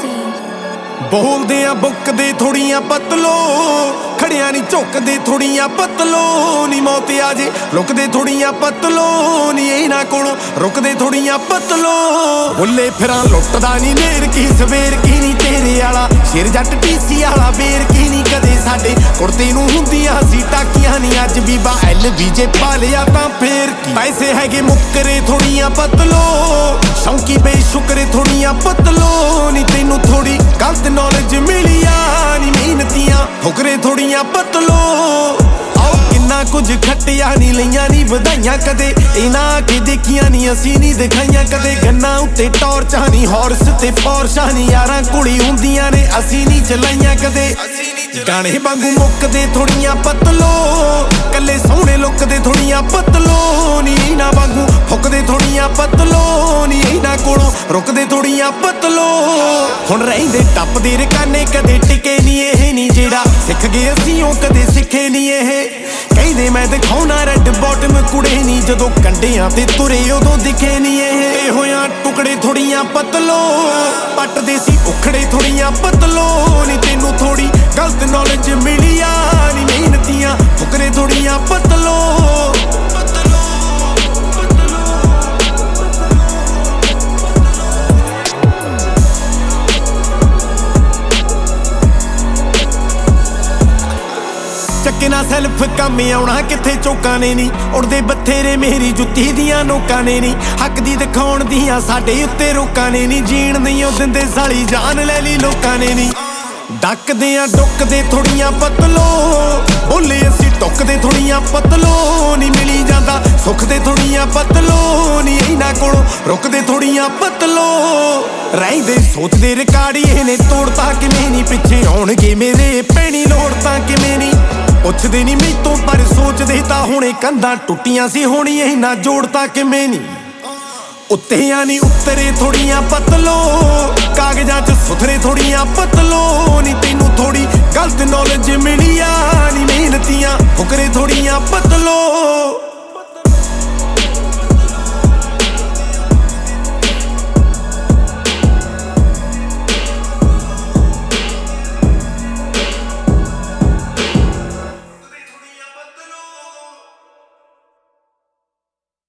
बोलदे आ बुकदे थोड़ियां पतलो, खड़िया नी झुकदे थोड़ियां पतलो नी मौत आजे लुकदे थोड़ियां पतलो नी इन्हां कोलों रुकदे थोड़ियां पतलो। बुले फिरां लुटदा नी नेर की सवेर की नी तेरे आला शेर जट टीसी आला बेर की नी कदे साडे कुर्ते नूं हुंदियां सी टाकियां नी अज बीबा LBJ पा लिया तां फेर की। पैसे हैगे मुक्करे थोड़ियां पतलो, शौकी बेशुकरे थोड़ियां पतलो नी तैनूं थोड़ी गलत नॉलेज मिलिया नी मेहनतियां ठुकरे थोड़ियां पतलो। आओ किन्ना कुछ खट्टिया नी लईयां नी वधाइयां कदे इन्हां के देखियां नी असीं नी दिखाइयां कदे। गन्ना उत्ते टॉर्चां नी हॉर्स ते पोर्शां नी यारां कुड़ी हुंदियां ने असीं नी चलाइयां कदे। गाने वांगू मुक्कदे थोड़ियां पतलो, कल्ले सोहणे लुकदे थोड़ियां पतलो नी इन्हां वांगू फुकदे थोड़ियां पतलो नी इन्हां कोलों रुकदे थोड़ियां पतलो। हुण रहिंदे टप्पदे रकाने कदे टिके नी इह नी जेड़ा सिख गए असीं ओह कदे सिखे नी इह। कहंदे मैं दिखाउणा रेड बॉटम कुड़े नी जदों कंडियां ते तुरे उदों दिखे नी इह। होया टुकड़े थोड़ियां पतलो, पटदे सी उखड़े थोड़ियां पतलो नी तैनूं थोड़ी गलत नॉलेज मिलिया नी मेहनतियां फुकरे थोड़ियां पतलो। चक्के ना सैल्फ कम आउणा किथे चौकां ने नी उड़दे बथेरे मेरी जुत्ती दियां नोकां ने नी हक दी दिखाउण दियां साडे उत्ते रोकां ने नी जीण नहीं ओ दिंदे साली जान ले ली लोकां ने नी। डकदे आ डुकदे थोड़ियां पतलो, बोले असीं टुकदे थोड़ियां पतलो नी मिली जांदा सुख दे थोड़ियां पतलो नी इन्हां कोलों रुकदे थोड़ियां पतलो। रहिंदे सोचदे रिकार्ड इहने तोड़ता किवें नी पिछे आउणगे मेरे पैणी लोड़ तां किवें नी। पुछदे नी मैतों पर सोचदे तां हुणे कंधां टुट्टियां सी होणी इन्हां जोड़ता किवें नी। उत्तेयां नी उत्तरे थोड़ियां पतलो, कागजां च सुथरे थोड़ियां पतलो नी तैनूं थोड़ी गलत नॉलेज मिलिया नी मेहनतियां फुकरे थोड़ियां पतलो।